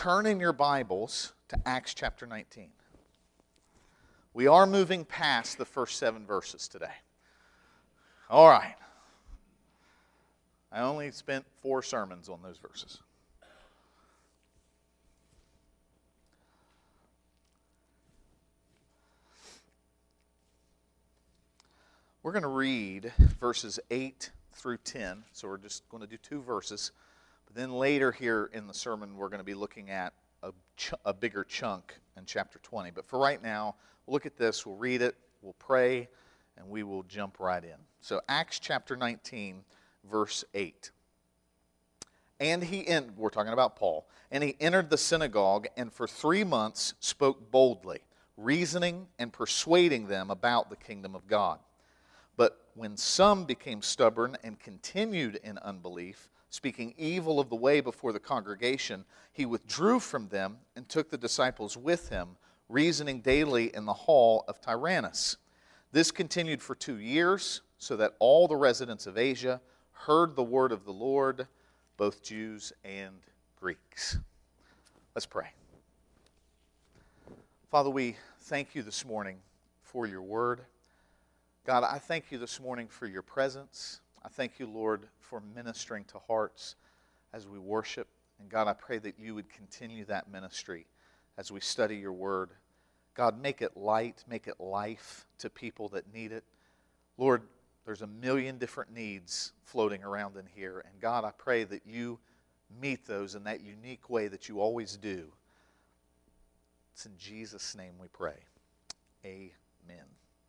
turn in your Bibles to Acts chapter 19. We are moving past the first 7 verses today. All right. I only spent 4 sermons on those verses. We're going to read verses 8 through 10. So we're just going to do 2 verses. But then later here in the sermon, we're going to be looking at a bigger chunk in chapter 20. But for right now, we'll look at this, we'll read it, we'll pray, and we will jump right in. So Acts chapter 19, verse 8. We're talking about Paul. And he entered the synagogue and for 3 months spoke boldly, reasoning and persuading them about the kingdom of God. But when some became stubborn and continued in unbelief, speaking evil of the way before the congregation, he withdrew from them and took the disciples with him, reasoning daily in the hall of Tyrannus. This continued for 2 years, so that all the residents of Asia heard the word of the Lord, both Jews and Greeks. Let's pray. Father, we thank you this morning for your word. God, I thank you this morning for your presence. I thank you, Lord, for ministering to hearts as we worship. And God, I pray that you would continue that ministry as we study your word. God, make it light, make it life to people that need it. Lord, there's a million different needs floating around in here. And God, I pray that you meet those in that unique way that you always do. It's in Jesus' name we pray. Amen.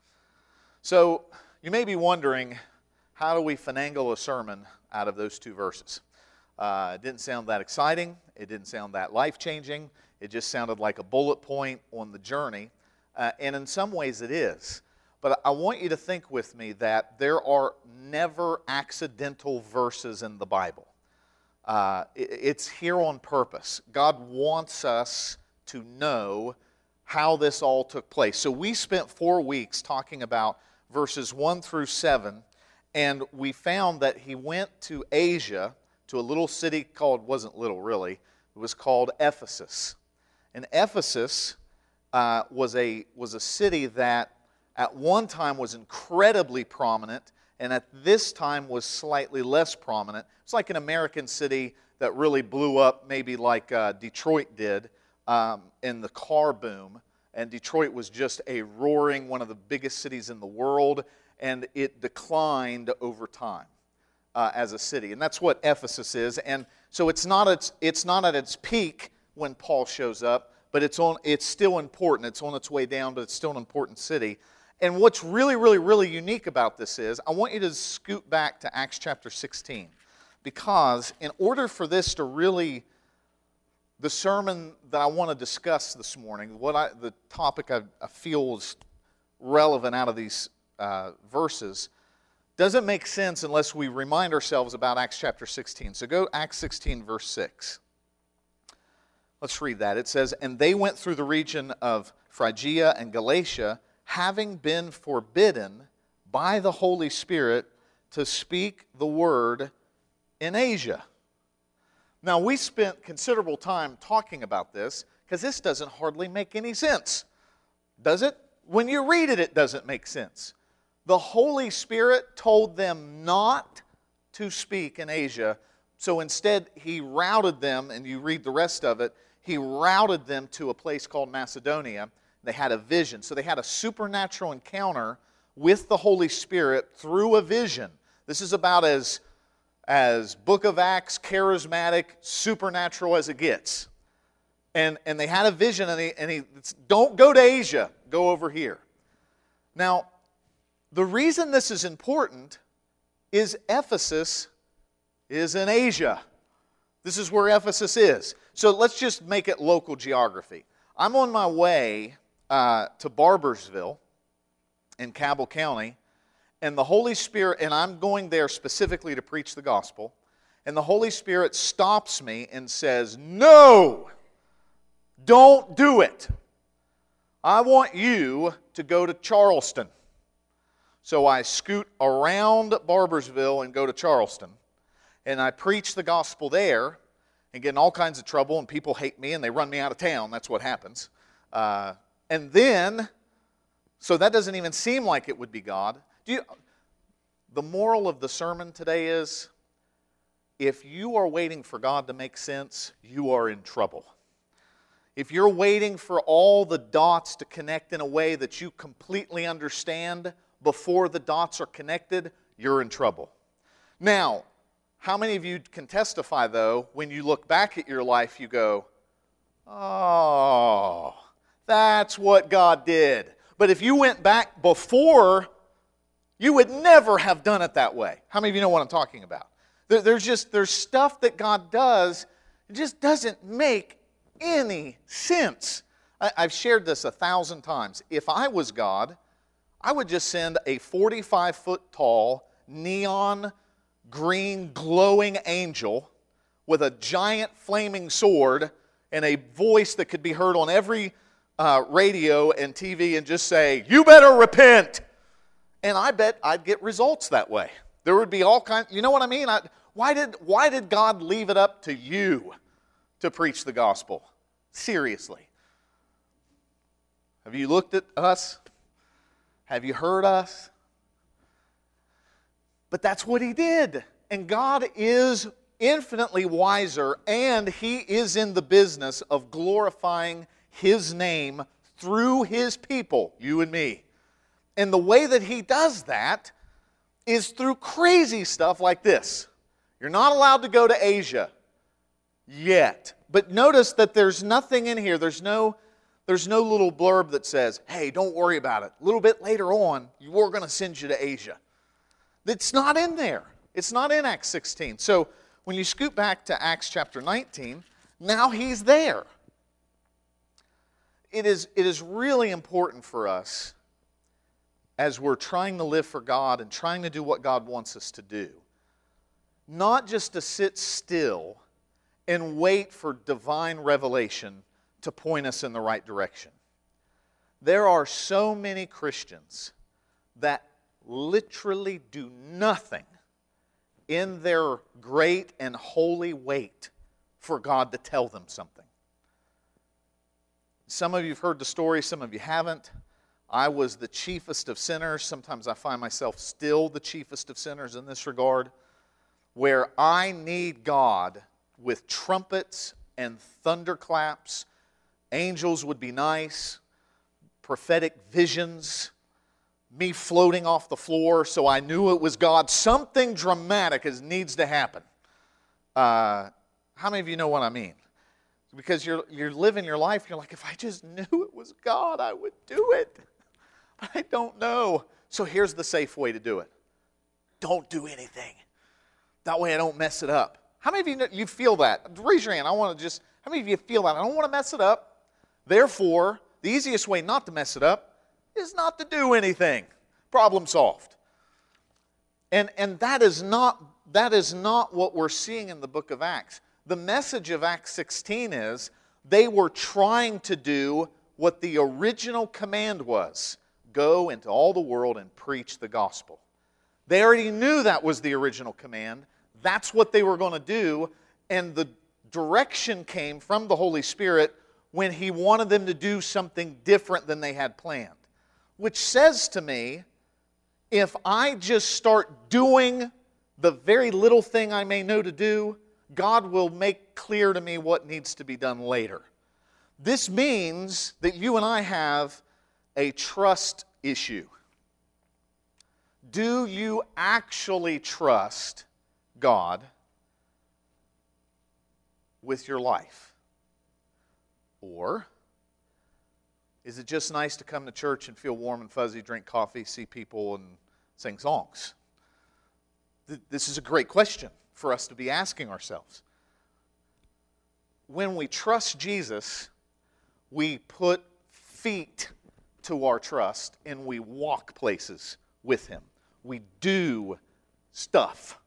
So, you may be wondering, how do we finagle a sermon out of those 2 verses? It didn't sound that exciting. It didn't sound that life-changing. It just sounded like a bullet point on the journey. And in some ways it is. But I want you to think with me that there are never accidental verses in the Bible. It's here on purpose. God wants us to know how this all took place. So we spent 4 weeks talking about verses 1 through 7, and we found that he went to Asia, to a little city called, wasn't little really, it was called Ephesus. And Ephesus was a city that at one time was incredibly prominent, and at this time was slightly less prominent. It's like an American city that really blew up, maybe like Detroit did in the car boom. And Detroit was just a roaring, one of the biggest cities in the world, and it declined over time as a city. And that's what Ephesus is. And so it's not at its peak when Paul shows up, but it's still important. It's on its way down, but it's still an important city. And what's really, really, really unique about this is, I want you to scoot back to Acts chapter 16. Because in order for this to really, the sermon that I want to discuss this morning, the topic I feel is relevant out of these verses, doesn't make sense unless we remind ourselves about Acts chapter 16. So go Acts 16, verse 6. Let's read that. It says, "And they went through the region of Phrygia and Galatia, having been forbidden by the Holy Spirit to speak the word in Asia." Now, we spent considerable time talking about this because this doesn't hardly make any sense. Does it? When you read it, it doesn't make sense. The Holy Spirit told them not to speak in Asia, so instead he routed them, and you read the rest of it, he routed them to a place called Macedonia. They had a vision. So they had a supernatural encounter with the Holy Spirit through a vision. This is about as Book of Acts, charismatic, supernatural as it gets. And they had a vision, and he don't go to Asia, go over here. Now, the reason this is important is Ephesus is in Asia. This is where Ephesus is. So let's just make it local geography. I'm on my way to Barbersville in Cabell County, and the Holy Spirit, and I'm going there specifically to preach the gospel, and the Holy Spirit stops me and says, "No, don't do it. I want you to go to Charleston." So I scoot around Barbersville and go to Charleston, and I preach the gospel there. and get in all kinds of trouble, and people hate me, and they run me out of town. That's what happens. And then, so that doesn't even seem like it would be God. The moral of the sermon today is, if you are waiting for God to make sense, you are in trouble. If you're waiting for all the dots to connect in a way that you completely understand before the dots are connected, you're in trouble. Now, how many of you can testify, though, when you look back at your life, you go, oh, that's what God did. But if you went back before, you would never have done it that way. How many of you know what I'm talking about? There's stuff that God does, it just doesn't make any sense. I've shared this 1,000 times. If I was God, I would just send a 45-foot tall, neon green, glowing angel with a giant flaming sword and a voice that could be heard on every radio and TV and just say, "You better repent." And I bet I'd get results that way. There would be all kinds, you know what I mean? Why did God leave it up to you to preach the gospel? Seriously. Have you looked at us? Have you heard us? But that's what He did. And God is infinitely wiser, and He is in the business of glorifying His name through His people, you and me. And the way that He does that is through crazy stuff like this. You're not allowed to go to Asia yet. But notice that there's nothing in here. There's no little blurb that says, hey, don't worry about it. A little bit later on, we're going to send you to Asia. It's not in there. It's not in Acts 16. So when you scoot back to Acts chapter 19, now He's there. It is really important for us as we're trying to live for God and trying to do what God wants us to do, not just to sit still and wait for divine revelation to point us in the right direction. There are so many Christians that literally do nothing in their great and holy wait for God to tell them something. Some of you have heard the story, some of you haven't. I was the chiefest of sinners. Sometimes I find myself still the chiefest of sinners in this regard, where I need God with trumpets and thunderclaps. Angels would be nice, prophetic visions, me floating off the floor so I knew it was God. Something dramatic needs to happen. How many of you know what I mean? Because you're living your life, you're like, if I just knew it was God, I would do it. But I don't know. So here's the safe way to do it. Don't do anything. That way I don't mess it up. How many of you feel that? Raise your hand. How many of you feel that? I don't want to mess it up. Therefore, the easiest way not to mess it up is not to do anything. Problem solved. And that is not what we're seeing in the book of Acts. The message of Acts 16 is they were trying to do what the original command was. Go into all the world and preach the gospel. They already knew that was the original command. That's what they were going to do. And the direction came from the Holy Spirit when He wanted them to do something different than they had planned. Which says to me, if I just start doing the very little thing I may know to do, God will make clear to me what needs to be done later. This means that you and I have a trust issue. Do you actually trust God with your life? Or is it just nice to come to church and feel warm and fuzzy, drink coffee, see people, and sing songs? This is a great question for us to be asking ourselves. When we trust Jesus, we put feet to our trust and we walk places with Him. We do stuff.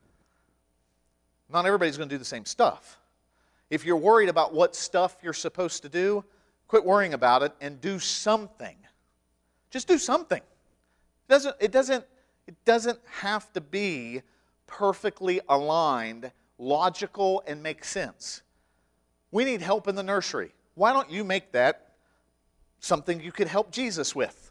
Not everybody's going to do the same stuff. If you're worried about what stuff you're supposed to do, quit worrying about it and do something. Just do something. It doesn't have to be perfectly aligned logical and make sense. We need help in the nursery. Why don't you make that something you could help Jesus with?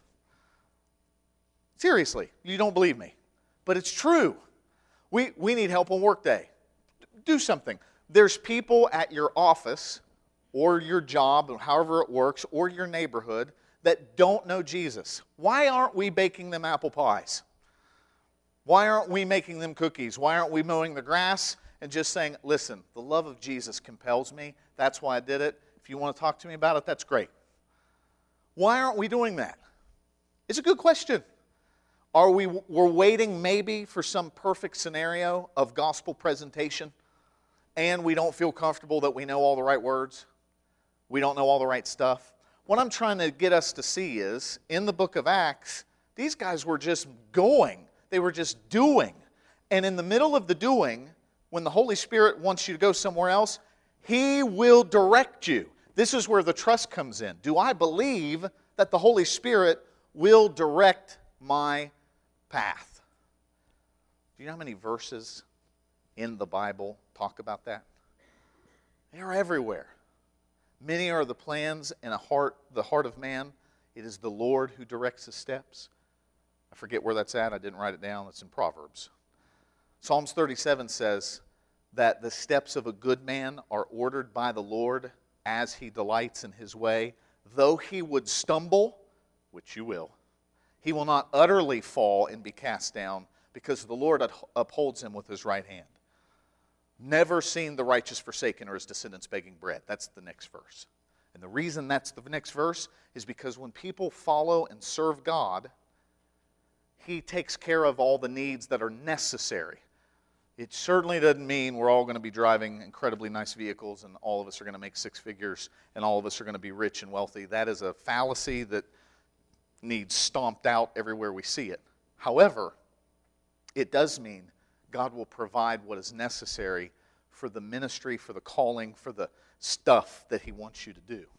Seriously, you don't believe me. But it's true. We need help on workday. Do something. There's people at your office or your job, or however it works, or your neighborhood that don't know Jesus. Why aren't we baking them apple pies? Why aren't we making them cookies? Why aren't we mowing the grass and just saying, listen, the love of Jesus compels me. That's why I did it. If you want to talk to me about it, that's great. Why aren't we doing that? It's a good question. We're waiting maybe for some perfect scenario of gospel presentation, and we don't feel comfortable that we know all the right words. We don't know all the right stuff. What I'm trying to get us to see is, in the book of Acts, these guys were just going. They were just doing. And in the middle of the doing, when the Holy Spirit wants you to go somewhere else, He will direct you. This is where the trust comes in. Do I believe that the Holy Spirit will direct my path? Do you know how many verses in the Bible talk about that? They are everywhere. Many are the plans in the heart of man. It is the Lord who directs his steps. I forget where that's at. I didn't write it down. It's in Proverbs. Psalms 37 says that the steps of a good man are ordered by the Lord as he delights in his way. Though he would stumble, which you will, he will not utterly fall and be cast down, because the Lord upholds him with his right hand. Never seen the righteous forsaken or his descendants begging bread. That's the next verse. And the reason that's the next verse is because when people follow and serve God, He takes care of all the needs that are necessary. It certainly doesn't mean we're all going to be driving incredibly nice vehicles and all of us are going to make six figures and all of us are going to be rich and wealthy. That is a fallacy that needs stomped out everywhere we see it. However, it does mean God will provide what is necessary for the ministry, for the calling, for the stuff that He wants you to do.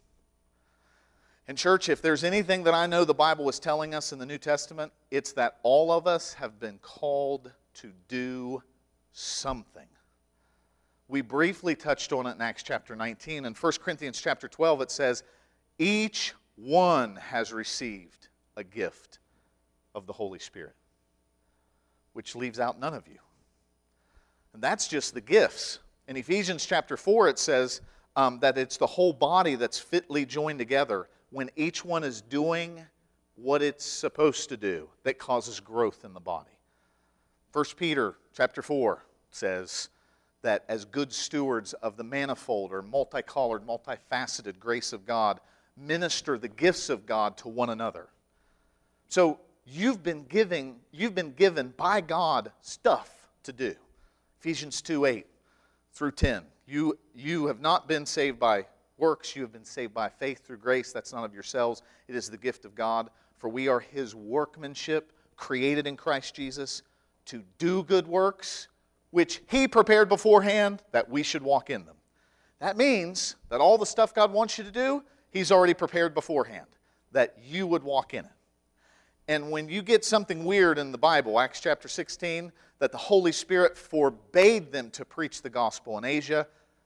And church, if there's anything that I know the Bible is telling us in the New Testament, it's that all of us have been called to do something. We briefly touched on it in Acts chapter 19. In 1 Corinthians chapter 12 it says, each one has received a gift of the Holy Spirit, which leaves out none of you. And that's just the gifts. In Ephesians chapter 4 it says that it's the whole body that's fitly joined together when each one is doing what it's supposed to do that causes growth in the body. 1 Peter chapter 4 says that as good stewards of the manifold or multicolored, multifaceted grace of God, minister the gifts of God to one another. So you've been given by God stuff to do. Ephesians 2:8 through 10. You have not been saved by works. You have been saved by faith through grace. That's not of yourselves. It is the gift of God. For we are His workmanship, created in Christ Jesus, to do good works, which He prepared beforehand that we should walk in them. That means that all the stuff God wants you to do, He's already prepared beforehand, that you would walk in it. And when you get something weird in the Bible, Acts chapter 16, that the Holy Spirit forbade them to preach the gospel in Asia,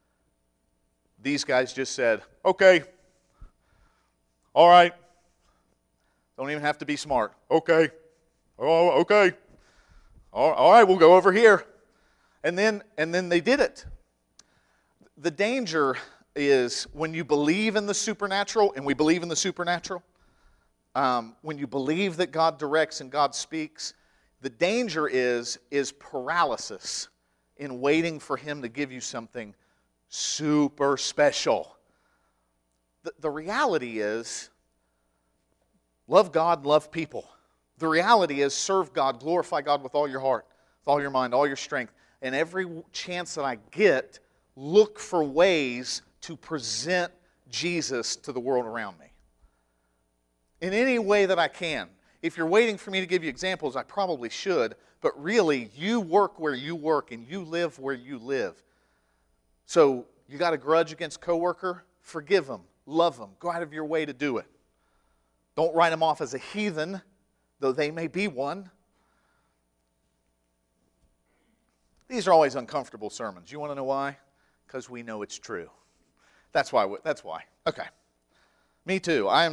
these guys just said, okay, all right, don't even have to be smart. Okay, oh, okay, all right, we'll go over here. And then they did it. The danger is when you believe in the supernatural, and we believe in the supernatural, when you believe that God directs and God speaks, the danger is paralysis in waiting for Him to give you something super special. The reality is, love God, love people. The reality is, serve God, glorify God with all your heart, with all your mind, all your strength. And every chance that I get, look for ways to present Jesus to the world around me. In any way that I can. If you're waiting for me to give you examples, I probably should. But really, you work where you work and you live where you live. So, you got a grudge against a coworker? Forgive them. Love them. Go out of your way to do it. Don't write them off as a heathen, though they may be one. These are always uncomfortable sermons. You want to know why? Because we know it's true. That's why. Okay. Me too. I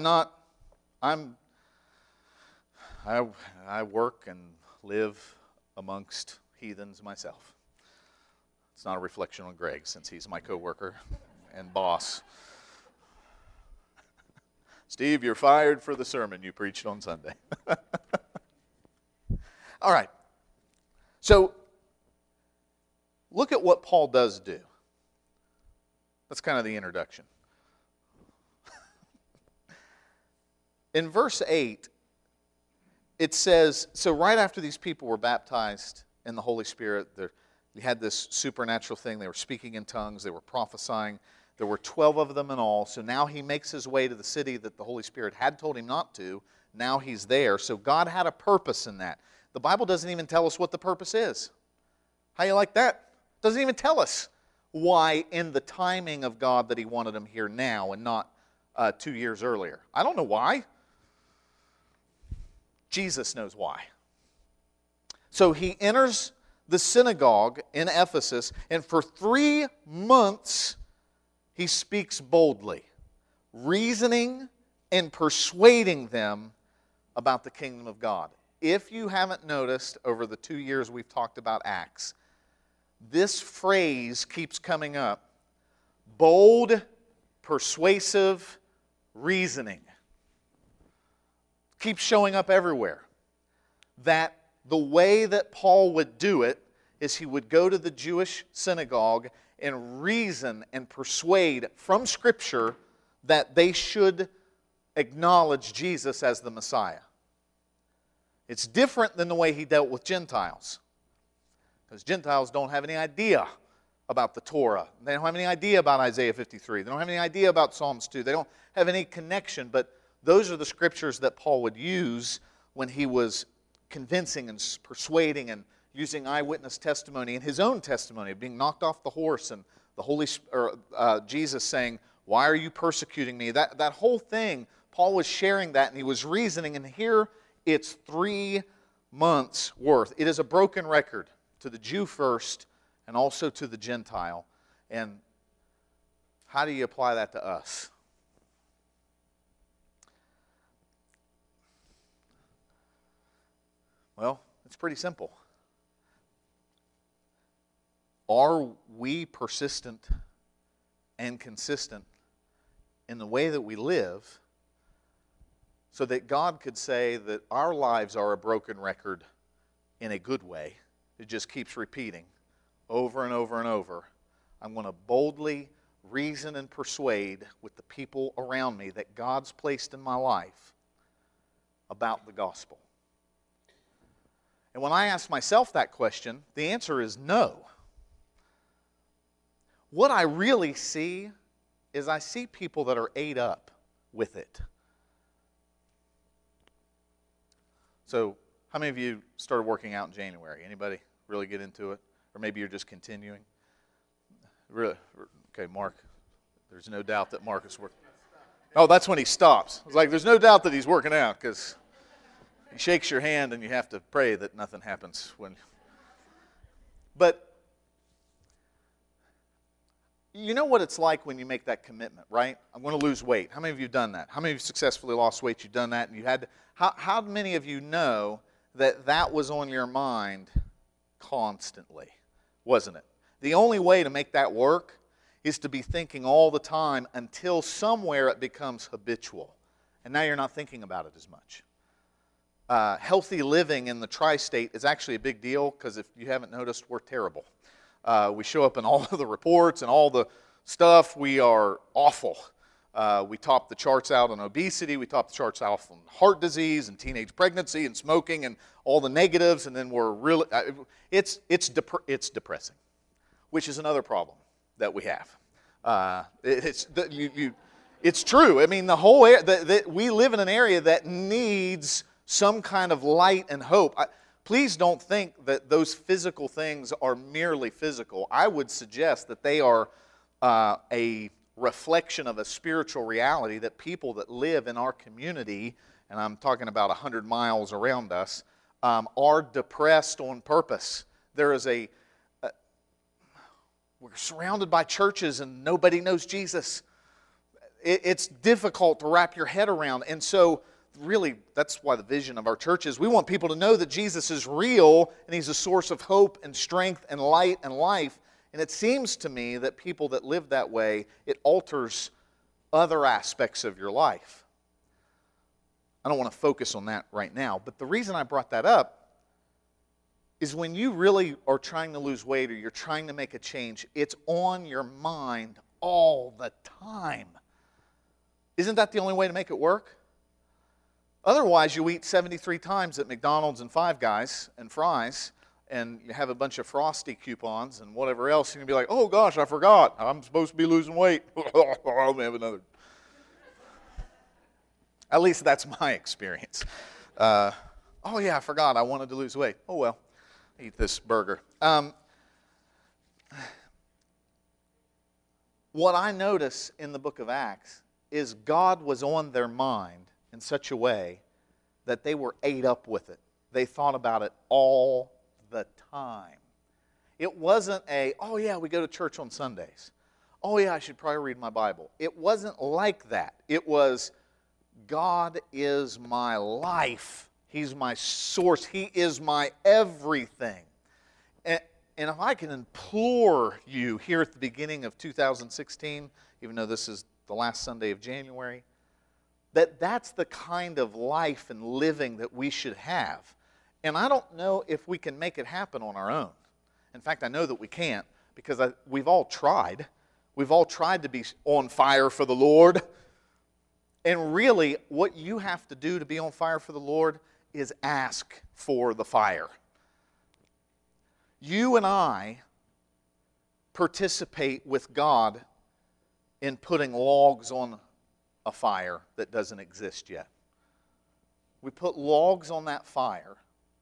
work and live amongst heathens myself. It's not a reflection on Greg, since he's my coworker and boss. Steve, you're fired for the sermon you preached on Sunday. All right. So, look at what Paul does do. That's kind of the introduction. In verse 8, it says, so right after these people were baptized in the Holy Spirit, they had this supernatural thing. They were speaking in tongues. They were prophesying. There were 12 of them in all. So now he makes his way to the city that the Holy Spirit had told him not to. Now he's there. So God had a purpose in that. The Bible doesn't even tell us what the purpose is. How you like that? Doesn't even tell us why in the timing of God that he wanted them here now and not 2 years earlier. I don't know why. Jesus knows why. So he enters the synagogue in Ephesus, and for 3 months he speaks boldly, reasoning and persuading them about the kingdom of God. If you haven't noticed over the 2 years we've talked about Acts, this phrase keeps coming up. Bold, persuasive reasoning. Keeps showing up everywhere. That the way that Paul would do it is he would go to the Jewish synagogue and reason and persuade from Scripture that they should acknowledge Jesus as the Messiah. It's different than the way he dealt with Gentiles. Because Gentiles don't have any idea about the Torah. They don't have any idea about Isaiah 53. They don't have any idea about Psalms 2. They don't have any connection, but those are the scriptures that Paul would use when he was convincing and persuading and using eyewitness testimony and his own testimony of being knocked off the horse and the Jesus saying, "Why are you persecuting me?" That whole thing, Paul was sharing that and he was reasoning, and here it's 3 months worth. It is a broken record to the Jew first and also to the Gentile. And how do you apply that to us? Well, it's pretty simple. Are we persistent and consistent in the way that we live so that God could say that our lives are a broken record in a good way? It just keeps repeating over and over and over. I'm going to boldly reason and persuade with the people around me that God's placed in my life about the gospel. And when I ask myself that question, the answer is no. What I really see is I see people that are ate up with it. So, how many of you started working out in January? Anybody really get into it? Or maybe you're just continuing? Really? Okay, Mark. There's no doubt that Mark is working. Oh, that's when he stops. It's like, there's no doubt that he's working out because he shakes your hand and you have to pray that nothing happens when. But you know what it's like when you make that commitment, right? I'm going to lose weight. How many of you have done that? How many of you successfully lost weight? You've done that, and you had to. How many of you know that that was on your mind constantly, wasn't it? The only way to make that work is to be thinking all the time until somewhere it becomes habitual, and now you're not thinking about it as much. Healthy living in the tri-state is actually a big deal because if you haven't noticed, we're terrible. We show up in all of the reports and all the stuff. We are awful. We top the charts out on obesity. We top the charts out on heart disease and teenage pregnancy and smoking and all the negatives. And then we're really, it's depressing, which is another problem that we have. It's true. I mean, the whole we live in an area that needs some kind of light and hope. Please don't think that those physical things are merely physical. I would suggest that they are a reflection of a spiritual reality that people that live in our community, and I'm talking about 100 miles around us, are depressed on purpose. There is we're surrounded by churches and nobody knows Jesus. It's difficult to wrap your head around. And so, really, that's why the vision of our church is we want people to know that Jesus is real and He's a source of hope and strength and light and life. And it seems to me that people that live that way, it alters other aspects of your life. I don't want to focus on that right now, but the reason I brought that up is when you really are trying to lose weight or you're trying to make a change, it's on your mind all the time. Isn't that the only way to make it work? Otherwise, you eat 73 times at McDonald's and Five Guys and fries, and you have a bunch of Frosty coupons and whatever else, and you'll be like, oh gosh, I forgot. I'm supposed to be losing weight. I'll have another. At least that's my experience. Oh yeah, I forgot. I wanted to lose weight. Oh well, eat this burger. What I notice in the book of Acts is God was on their mind in such a way that they were ate up with it. They thought about it all the time. It wasn't oh yeah, we go to church on Sundays. Oh yeah, I should probably read my Bible. It wasn't like that. It was, God is my life. He's my source. He is my everything. And if I can implore you here at the beginning of 2016, even though this is the last Sunday of January, that's the kind of life and living that we should have. And I don't know if we can make it happen on our own. In fact, I know that we can't, because we've all tried. We've all tried to be on fire for the Lord. And really, what you have to do to be on fire for the Lord is ask for the fire. You and I participate with God in putting logs on a fire that doesn't exist yet. We put logs on that fire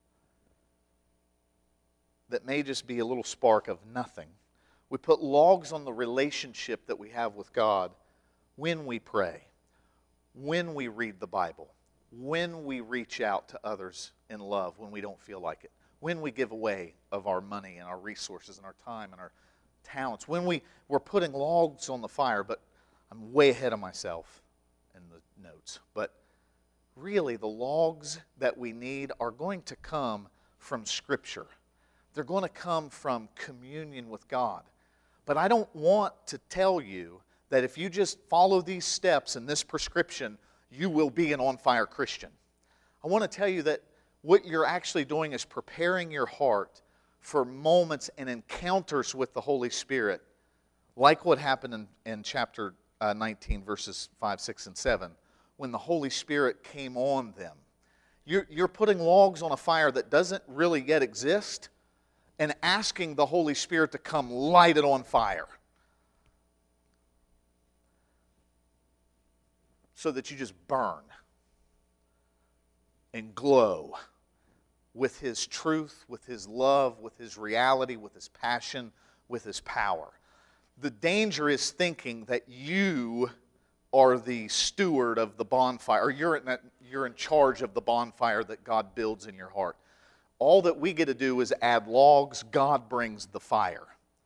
that may just be a little spark of nothing. We put logs on the relationship that we have with God when we pray, when we read the Bible, when we reach out to others in love when we don't feel like it, when we give away of our money and our resources and our time and our talents, when we're putting logs on the fire. But I'm way ahead of myself in the notes. But really, the logs that we need are going to come from Scripture. They're going to come from communion with God. But I don't want to tell you that if you just follow these steps and this prescription, you will be an on-fire Christian. I want to tell you that what you're actually doing is preparing your heart for moments and encounters with the Holy Spirit, like what happened in chapter 19, verses 5, 6, and 7, when the Holy Spirit came on them. You're putting logs on a fire that doesn't really yet exist and asking the Holy Spirit to come light it on fire so that you just burn and glow with His truth, with His love, with His reality, with His passion, with His power. The danger is thinking that you are the steward of the bonfire, or you're in charge of the bonfire that God builds in your heart. All that we get to do is add logs. God brings the fire.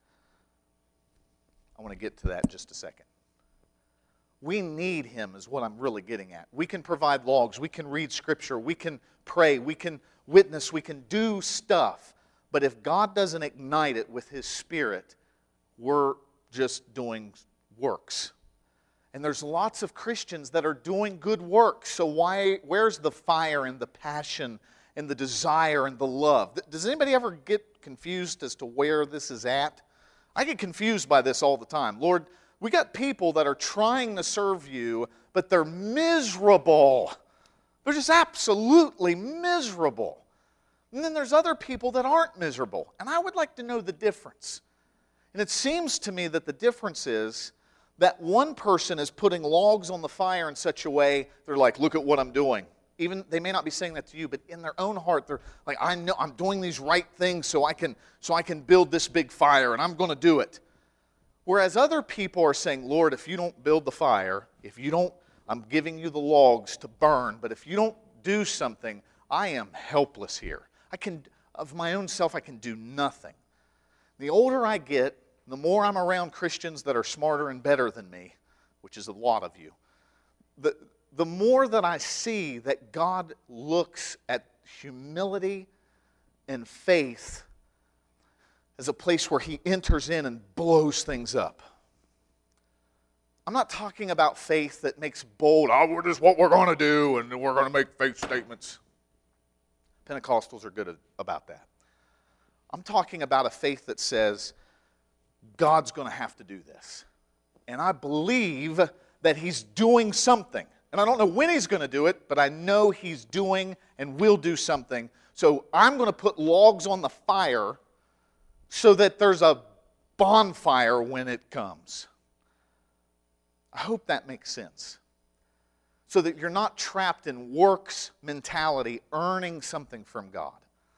I want to get to that in just a second. We need Him is what I'm really getting at. We can provide logs. We can read Scripture. We can pray. We can witness. We can do stuff. But if God doesn't ignite it with His Spirit, we're just doing works. And there's lots of Christians that are doing good work. So where's the fire and the passion and the desire and the love? Does anybody ever get confused as to where this is at? I get confused by this all the time. Lord, we got people that are trying to serve you, but they're miserable. They're just absolutely miserable. And then there's other people that aren't miserable. And I would like to know the difference. And it seems to me that the difference is that one person is putting logs on the fire in such a way, they're like, look at what I'm doing. Even they may not be saying that to you, but in their own heart, they're like, I know I'm doing these right things so I can build this big fire, and I'm going to do it. Whereas other people are saying, Lord, if you don't build the fire, I'm giving you the logs to burn, but if you don't do something, I am helpless here. Of my own self, I can do nothing. The older I get, the more I'm around Christians that are smarter and better than me, which is a lot of you, the more that I see that God looks at humility and faith as a place where He enters in and blows things up. I'm not talking about faith that makes bold, this is what we're going to do, and we're going to make faith statements. Pentecostals are good about that. I'm talking about a faith that says, God's going to have to do this. And I believe that He's doing something. And I don't know when He's going to do it, but I know He's doing and will do something. So I'm going to put logs on the fire so that there's a bonfire when it comes. I hope that makes sense. So that you're not trapped in works mentality, earning something from God.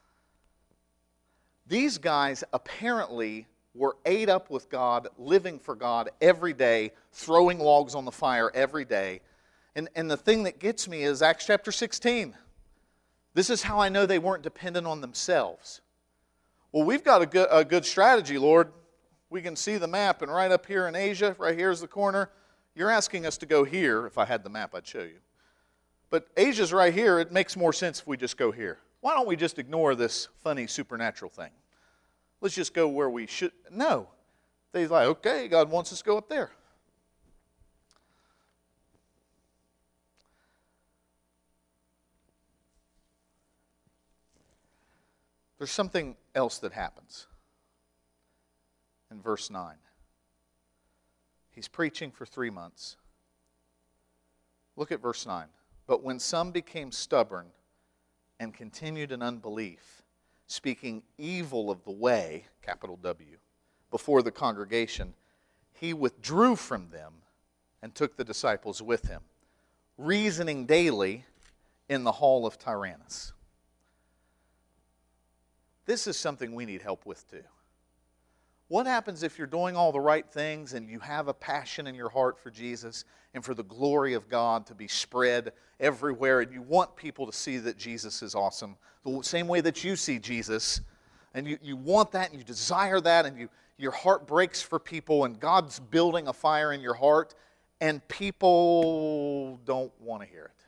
These guys apparently were ate up with God, living for God every day, throwing logs on the fire every day. And the thing that gets me is Acts chapter 16. This is how I know they weren't dependent on themselves. Well, we've got a good strategy, Lord. We can see the map, and right up here in Asia, right here's the corner. You're asking us to go here. If I had the map, I'd show you. But Asia's right here. It makes more sense if we just go here. Why don't we just ignore this funny supernatural thing? Let's just go where we should. No. They're like, okay, God wants us to go up there. There's something else that happens in verse 9. He's preaching for 3 months. Look at verse 9. But when some became stubborn and continued in unbelief, speaking evil of the way, capital W, before the congregation, he withdrew from them and took the disciples with him, reasoning daily in the hall of Tyrannus. This is something we need help with too. What happens if you're doing all the right things and you have a passion in your heart for Jesus and for the glory of God to be spread everywhere, and you want people to see that Jesus is awesome, the same way that you see Jesus, and you want that and you desire that, and your heart breaks for people, and God's building a fire in your heart, and people don't want to hear it?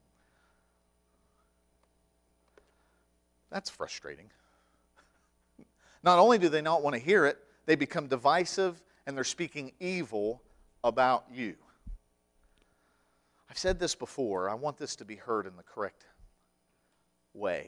That's frustrating. Not only do they not want to hear it, they become divisive and they're speaking evil about you. I've said this before. I want this to be heard in the correct way.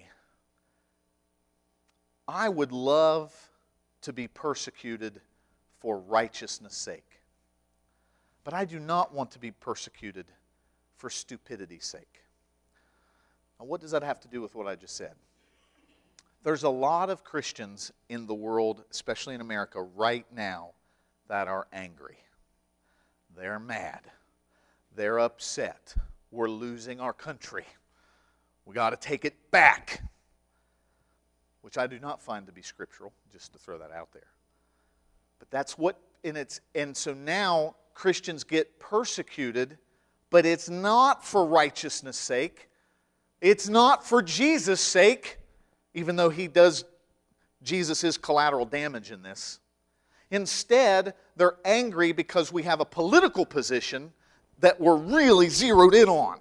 I would love to be persecuted for righteousness' sake. But I do not want to be persecuted for stupidity's sake. Now, what does that have to do with what I just said? There's a lot of Christians in the world, especially in America right now, that are angry. They're mad. They're upset. We're losing our country. We got to take it back. Which I do not find to be scriptural, just to throw that out there. But that's what, and so now Christians get persecuted, but it's not for righteousness' sake. It's not for Jesus' sake. Even though Jesus is collateral damage in this. Instead, they're angry because we have a political position that we're really zeroed in on.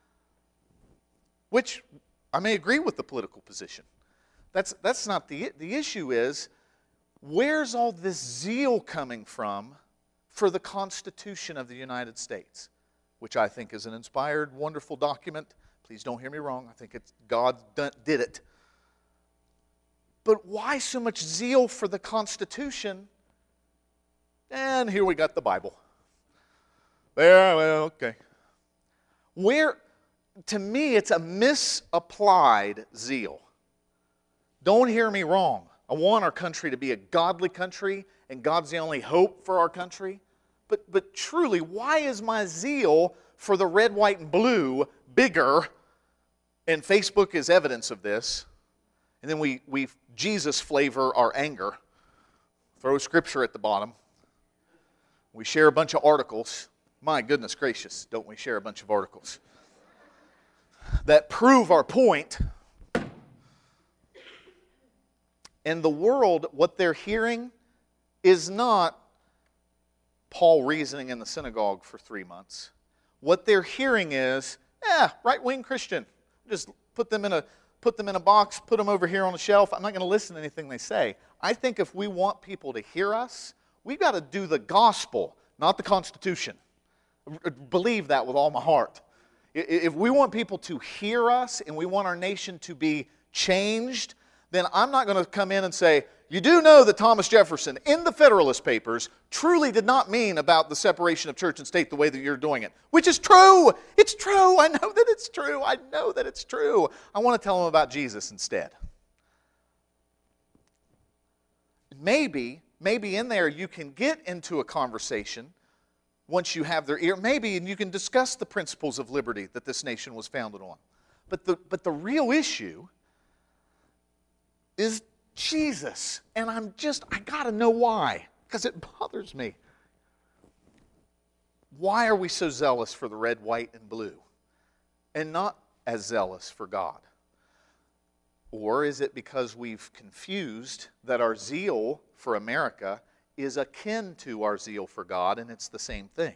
Which, I may agree with the political position. That's not the issue is, where's all this zeal coming from for the Constitution of the United States? Which I think is an inspired, wonderful document. Please don't hear me wrong. I think God did it. But why so much zeal for the Constitution? And here we got the Bible. There, well, okay. To me, it's a misapplied zeal. Don't hear me wrong. I want our country to be a godly country, and God's the only hope for our country. But truly, why is my zeal for the red, white, and blue bigger? And Facebook is evidence of this. And then we Jesus flavor our anger. Throw scripture at the bottom. We share a bunch of articles. My goodness gracious, don't we share a bunch of articles that prove our point? And the world, what they're hearing is not Paul reasoning in the synagogue for 3 months. What they're hearing is, right-wing Christian. Just put them in a box, put them over here on a shelf. I'm not going to listen to anything they say. I think if we want people to hear us, we've got to do the gospel, not the Constitution. Believe that with all my heart. If we want people to hear us and we want our nation to be changed, then I'm not going to come in and say, you do know that Thomas Jefferson in the Federalist Papers truly did not mean about the separation of church and state the way that you're doing it, which is true. It's true. I know that it's true. I know that it's true. I want to tell them about Jesus instead. Maybe in there you can get into a conversation once you have their ear. Maybe and you can discuss the principles of liberty that this nation was founded on. But the real issue is Jesus. And I got to know why, because it bothers me. Why are we so zealous for the red, white, and blue and not as zealous for God? Or is it because we've confused that our zeal for America is akin to our zeal for God and it's the same thing?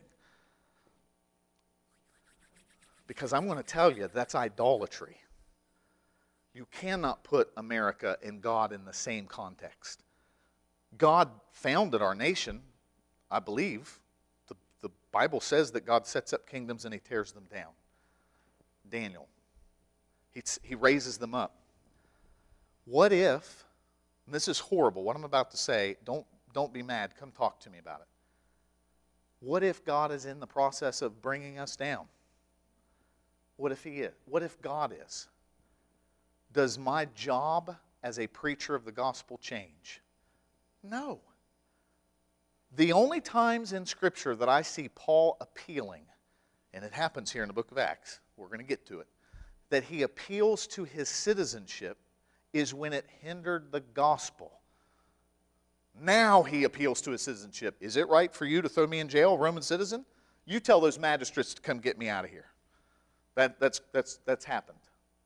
Because I'm going to tell you, that's idolatry. You cannot put America and God in the same context. God founded our nation, I believe. The Bible says that God sets up kingdoms and He tears them down. Daniel. He raises them up. What if, and this is horrible, what I'm about to say, don't be mad, come talk to me about it. What if God is in the process of bringing us down? What if He is? What if God is? Does my job as a preacher of the gospel change? No. The only times in Scripture that I see Paul appealing, and it happens here in the book of Acts, we're going to get to it, that he appeals to his citizenship is when it hindered the gospel. Now he appeals to his citizenship. Is it right for you to throw me in jail, Roman citizen? You tell those magistrates to come get me out of here. That's happened.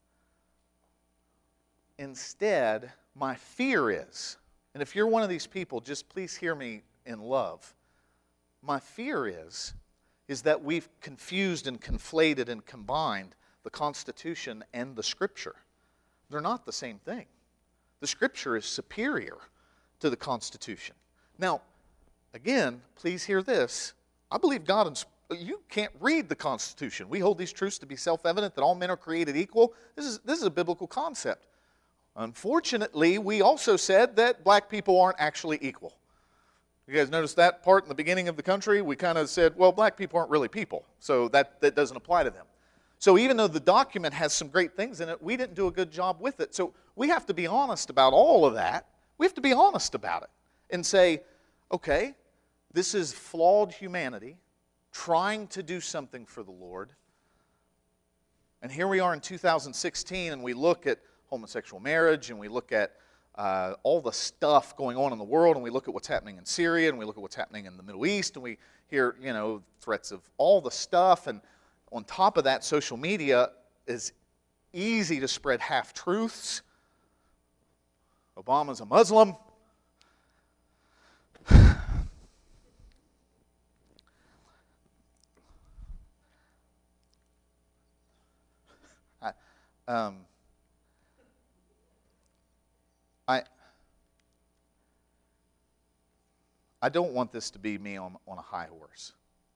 Instead, my fear is, and if you're one of these people, just please hear me in love. My fear is that we've confused and conflated and combined the Constitution and the Scripture. They're not the same thing. The Scripture is superior to the Constitution. Now, again, please hear this. I believe you can't read the Constitution. We hold these truths to be self-evident that all men are created equal. This is a biblical concept. Unfortunately, we also said that black people aren't actually equal. You guys notice that part in the beginning of the country? We kind of said, well, black people aren't really people, so that doesn't apply to them. So even though the document has some great things in it, we didn't do a good job with it. So we have to be honest about all of that. We have to be honest about it and say, okay, this is flawed humanity trying to do something for the Lord. And here we are in 2016, and we look at homosexual marriage, and we look at all the stuff going on in the world, and we look at what's happening in Syria, and we look at what's happening in the Middle East, and we hear, threats of all the stuff. And on top of that, social media is easy to spread half-truths. Obama's a Muslim. I don't want this to be me on a high horse.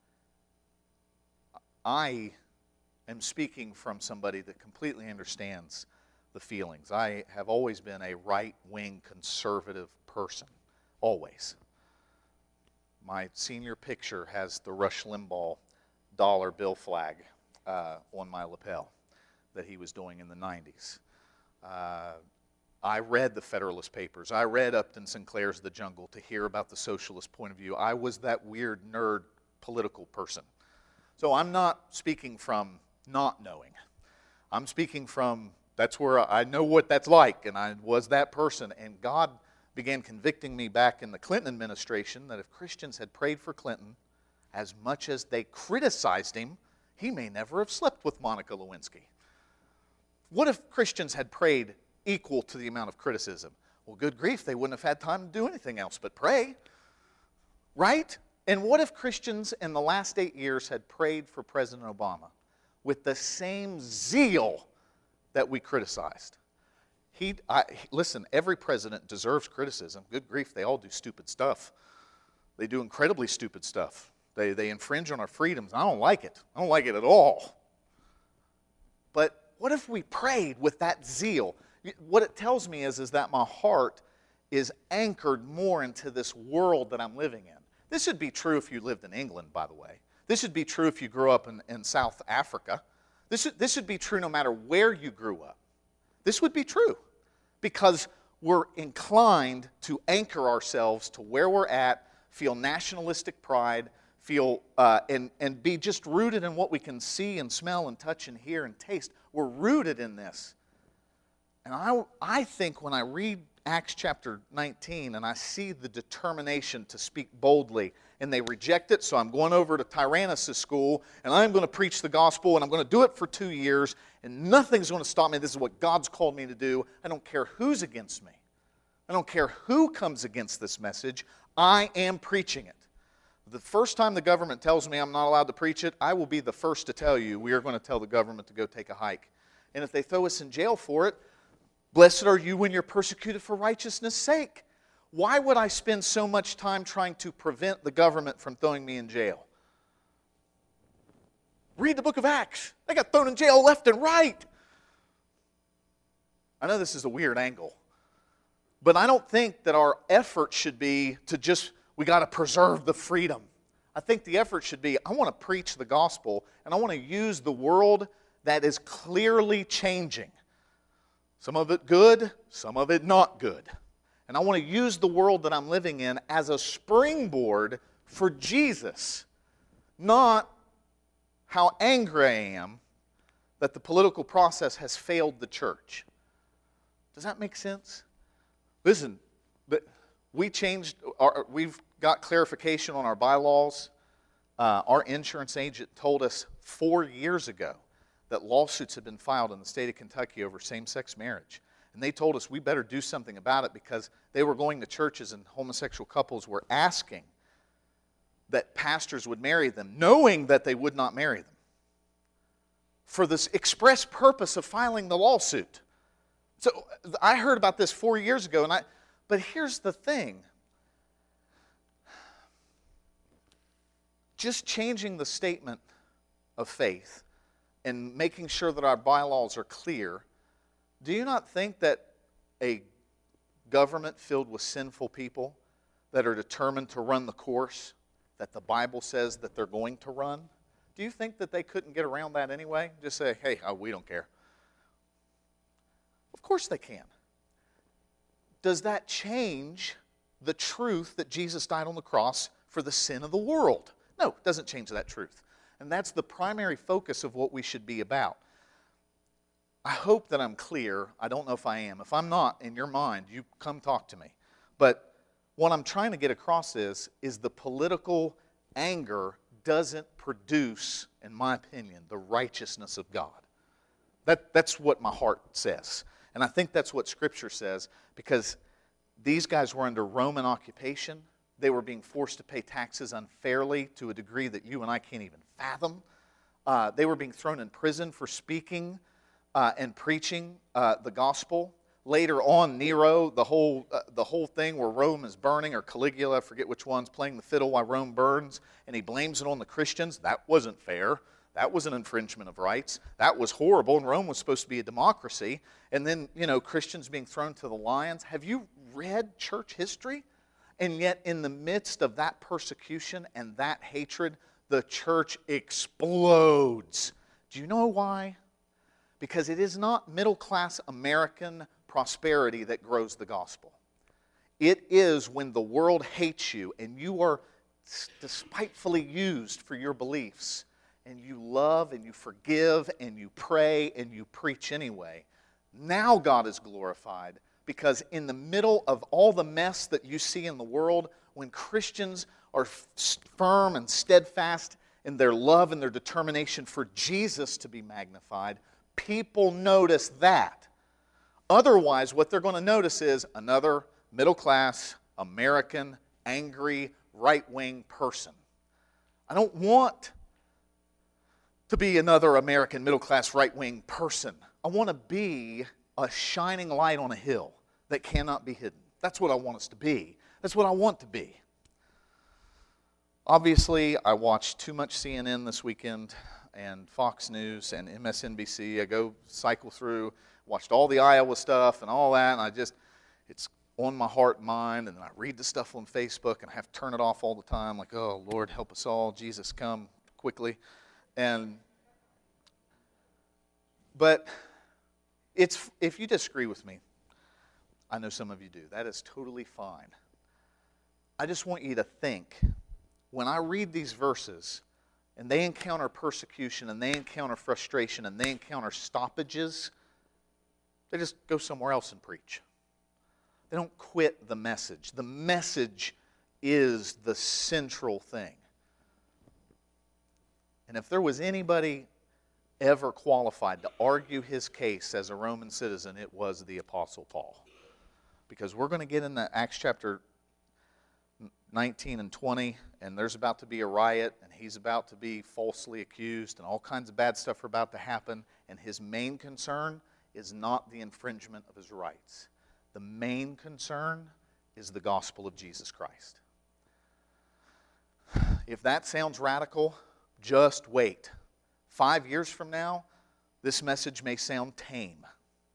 I am speaking from somebody that completely understands the feelings. I have always been a right-wing conservative person, always. My senior picture has the Rush Limbaugh dollar bill flag on my lapel that he was doing in the 90s. I read the Federalist Papers. I read Upton Sinclair's The Jungle to hear about the socialist point of view. I was that weird nerd political person. So I'm not speaking from not knowing. I'm speaking from, that's where I know what that's like, and I was that person. And God began convicting me back in the Clinton administration that if Christians had prayed for Clinton as much as they criticized him, he may never have slept with Monica Lewinsky. What if Christians had prayed equal to the amount of criticism? Well, good grief, they wouldn't have had time to do anything else but pray. Right? And what if Christians in the last 8 years had prayed for President Obama with the same zeal that we criticized? Listen, every president deserves criticism. Good grief, they all do stupid stuff. They do incredibly stupid stuff. They infringe on our freedoms. I don't like it. I don't like it at all. But what if we prayed with that zeal? What it tells me is that my heart is anchored more into this world that I'm living in. This would be true if you lived in England, by the way. This would be true if you grew up in South Africa. This would be true no matter where you grew up. This would be true because we're inclined to anchor ourselves to where we're at, feel nationalistic pride, feel and be just rooted in what we can see and smell and touch and hear and taste. We're rooted in this. And I think when I read Acts chapter 19 and I see the determination to speak boldly, and they reject it, so I'm going over to Tyrannus' school, and I'm going to preach the gospel, and I'm going to do it for 2 years, and nothing's going to stop me. This is what God's called me to do. I don't care who's against me. I don't care who comes against this message. I am preaching it. The first time the government tells me I'm not allowed to preach it, I will be the first to tell you we are going to tell the government to go take a hike. And if they throw us in jail for it, blessed are you when you're persecuted for righteousness' sake. Why would I spend so much time trying to prevent the government from throwing me in jail? Read the book of Acts. They got thrown in jail left and right. I know this is a weird angle, but I don't think that our effort should be to just, we got to preserve the freedom. I think the effort should be, I want to preach the gospel, and I want to use the world that is clearly changing. Some of it good, some of it not good. And I want to use the world that I'm living in as a springboard for Jesus, not how angry I am that the political process has failed the church. Does that make sense? Listen, we've got clarification on our bylaws. Our insurance agent told us 4 years ago that lawsuits had been filed in the state of Kentucky over same-sex marriage. And they told us we better do something about it because they were going to churches and homosexual couples were asking that pastors would marry them, knowing that they would not marry them, for this express purpose of filing the lawsuit. So I heard about this 4 years ago, but here's the thing. Just changing the statement of faith and making sure that our bylaws are clear, do you not think that a government filled with sinful people that are determined to run the course that the Bible says that they're going to run, do you think that they couldn't get around that anyway? Just say, hey, we don't care. Of course they can. Does that change the truth that Jesus died on the cross for the sin of the world? No, it doesn't change that truth. And that's the primary focus of what we should be about. I hope that I'm clear. I don't know if I am. If I'm not, in your mind, you come talk to me. But what I'm trying to get across is the political anger doesn't produce, in my opinion, the righteousness of God. That's what my heart says. And I think that's what Scripture says, because these guys were under Roman occupation. They were being forced to pay taxes unfairly to a degree that you and I can't even fathom. They were being thrown in prison for speaking and preaching the gospel. Later on, Nero, the whole thing where Rome is burning, or Caligula, I forget which one's playing the fiddle while Rome burns, and he blames it on the Christians. That wasn't fair. That was an infringement of rights. That was horrible, and Rome was supposed to be a democracy. And then, Christians being thrown to the lions. Have you read church history? And yet, in the midst of that persecution and that hatred, the church explodes. Do you know why? Because it is not middle-class American prosperity that grows the gospel. It is when the world hates you and you are despitefully used for your beliefs, and you love and you forgive and you pray and you preach anyway. Now God is glorified, because in the middle of all the mess that you see in the world, when Christians are firm and steadfast in their love and their determination for Jesus to be magnified, people notice that. Otherwise, what they're going to notice is another middle-class, American, angry, right-wing person. I don't want to be another American middle-class right-wing person. I want to be a shining light on a hill that cannot be hidden. That's what I want us to be. That's what I want to be. Obviously, I watched too much CNN this weekend and Fox News and MSNBC. I go cycle through, watched all the Iowa stuff and all that, and it's on my heart and mind, and then I read the stuff on Facebook, and I have to turn it off all the time, like, oh, Lord, help us all. Jesus, come quickly. But if you disagree with me, I know some of you do. That is totally fine. I just want you to think, when I read these verses, and they encounter persecution, and they encounter frustration, and they encounter stoppages, they just go somewhere else and preach. They don't quit the message. The message is the central thing. And if there was anybody ever qualified to argue his case as a Roman citizen, it was the Apostle Paul. Because we're going to get into Acts chapter 19 and 20, and there's about to be a riot, and he's about to be falsely accused, and all kinds of bad stuff are about to happen, and his main concern is not the infringement of his rights. The main concern is the gospel of Jesus Christ. If that sounds radical, just wait. 5 years from now, this message may sound tame.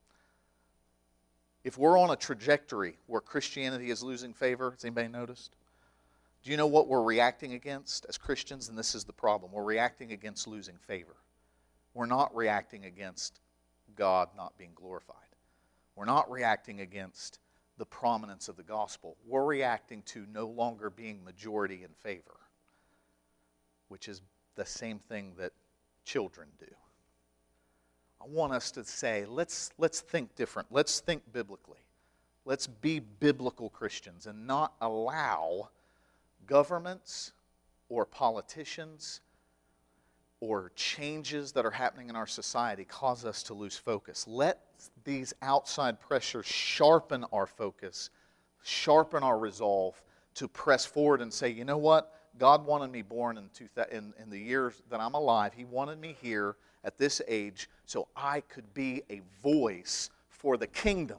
If we're on a trajectory where Christianity is losing favor, has anybody noticed? Do you know what we're reacting against as Christians? And this is the problem. We're reacting against losing favor. We're not reacting against God not being glorified. We're not reacting against the prominence of the gospel. We're reacting to no longer being majority in favor, which is the same thing that children do. I want us to say, let's think different. Let's think biblically. Let's be biblical Christians and not allow governments or politicians or changes that are happening in our society cause us to lose focus. Let these outside pressures sharpen our focus, sharpen our resolve to press forward and say, you know what? God wanted me born in the years that I'm alive. He wanted me here at this age so I could be a voice for the kingdom.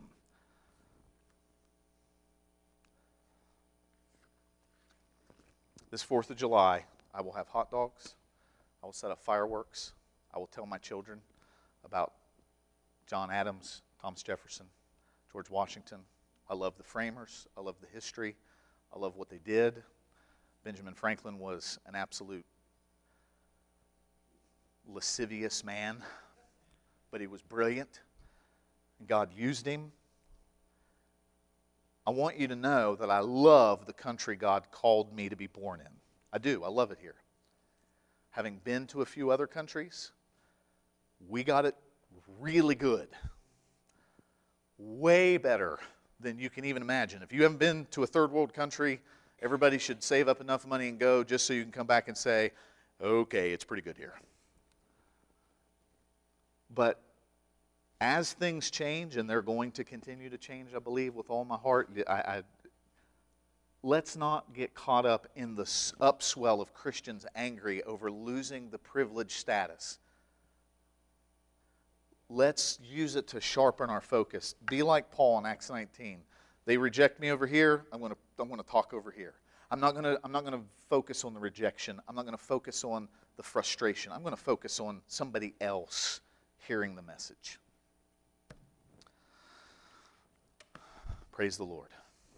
This 4th of July, I will have hot dogs. I will set up fireworks. I will tell my children about John Adams, Thomas Jefferson, George Washington. I love the framers. I love the history. I love what they did. Benjamin Franklin was an absolute lascivious man, but he was brilliant, and God used him. I want you to know that I love the country God called me to be born in. I do. I love it here. Having been to a few other countries, we got it really good. Way better than you can even imagine. If you haven't been to a third world country, everybody should save up enough money and go just so you can come back and say, okay, it's pretty good here. But as things change, and they're going to continue to change, I believe, with all my heart, let's not get caught up in the upswell of Christians angry over losing the privileged status. Let's use it to sharpen our focus. Be like Paul in Acts 19. They reject me over here. I'm going to talk over here. I'm not going to focus on the rejection. I'm not going to focus on the frustration. I'm going to focus on somebody else hearing the message. Praise the Lord.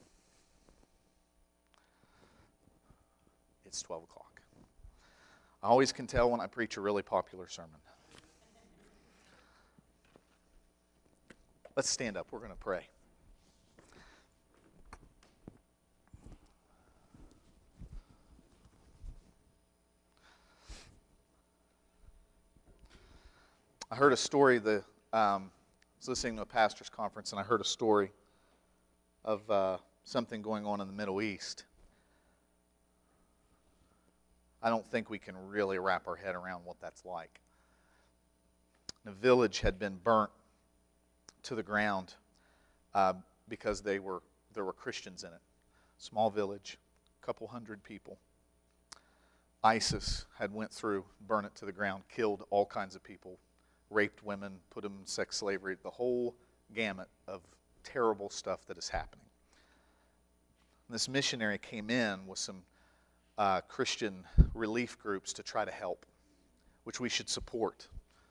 It's 12 o'clock. I always can tell when I preach a really popular sermon. Let's stand up. We're going to pray. I heard a story. I was listening to a pastor's conference, and I heard a story of something going on in the Middle East. I don't think we can really wrap our head around what that's like. The village had been burnt to the ground because there were Christians in it. Small village, a couple hundred people. ISIS had went through, burned it to the ground, killed all kinds of people, raped women, put them in sex slavery, the whole gamut of terrible stuff that is happening. This missionary came in with some Christian relief groups to try to help, which we should support.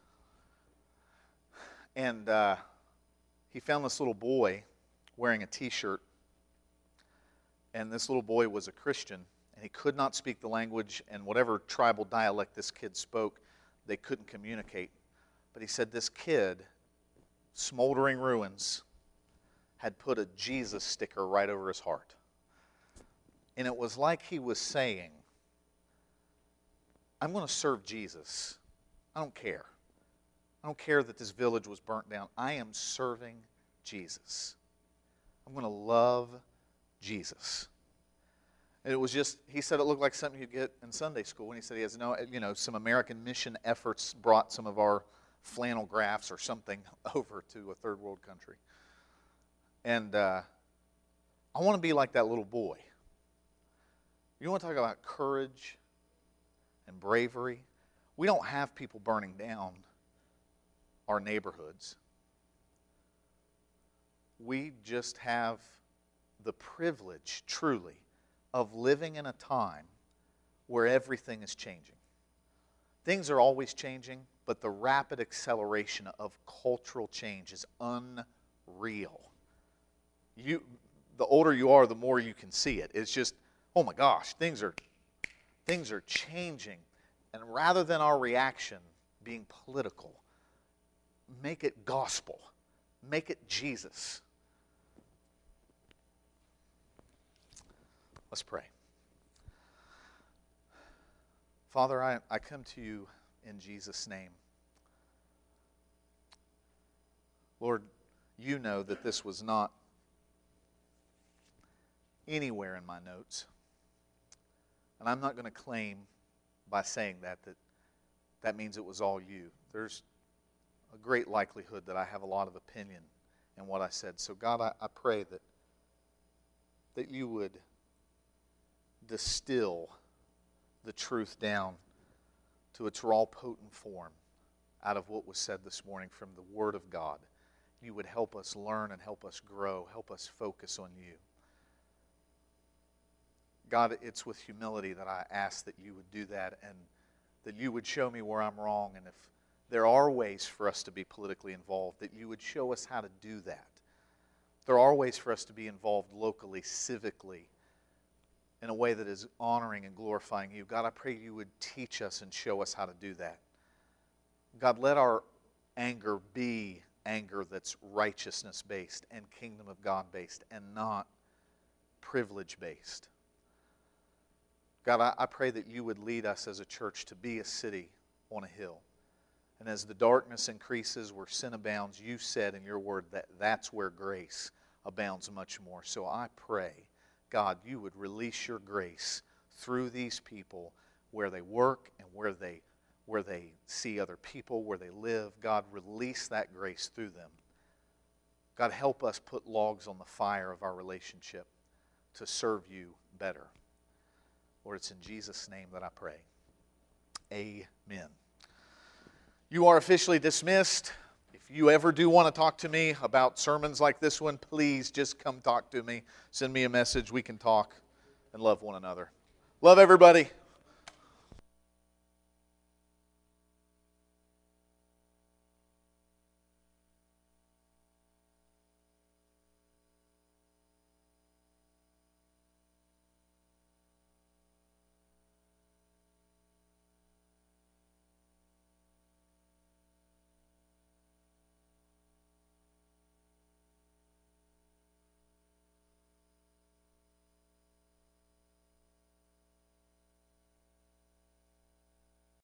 And he found this little boy wearing a t-shirt, and this little boy was a Christian, and he could not speak the language, and whatever tribal dialect this kid spoke, they couldn't communicate. But he said this kid, smoldering ruins, had put a Jesus sticker right over his heart. And it was like he was saying, I'm going to serve Jesus. I don't care. I don't care that this village was burnt down. I am serving Jesus. I'm going to love Jesus. And it was just, he said it looked like something you'd get in Sunday school. And he said he has some American mission efforts brought some of our flannel graphs or something over to a third world country. And I want to be like that little boy. You want to talk about courage and bravery? We don't have people burning down our neighborhoods. We just have the privilege, truly, of living in a time where everything is changing. Things are always changing, but the rapid acceleration of cultural change is unreal. The older you are, the more you can see it. It's just, oh my gosh, things are changing. And rather than our reaction being political, make it gospel. Make it Jesus. Let's pray. Father, I come to you in Jesus' name. Lord, you know that this was not anywhere in my notes. And I'm not going to claim by saying that means it was all you. There's a great likelihood that I have a lot of opinion in what I said. So God, I pray that you would distill the truth down to its raw, potent form out of what was said this morning from the Word of God. You would help us learn and help us grow, help us focus on you. God, it's with humility that I ask that you would do that and that you would show me where I'm wrong, and if there are ways for us to be politically involved, that you would show us how to do that. There are ways for us to be involved locally, civically, in a way that is honoring and glorifying you. God, I pray you would teach us and show us how to do that. God, let our anger be anger that's righteousness-based and kingdom of God-based and not privilege-based. God, I pray that you would lead us as a church to be a city on a hill. And as the darkness increases, where sin abounds, you said in your word that that's where grace abounds much more. So I pray, God, you would release your grace through these people where they work and where they see other people, where they live. God, release that grace through them. God, help us put logs on the fire of our relationship to serve you better. Lord, it's in Jesus' name that I pray. Amen. You are officially dismissed. If you ever do want to talk to me about sermons like this one, please just come talk to me. Send me a message. We can talk and love one another. Love everybody.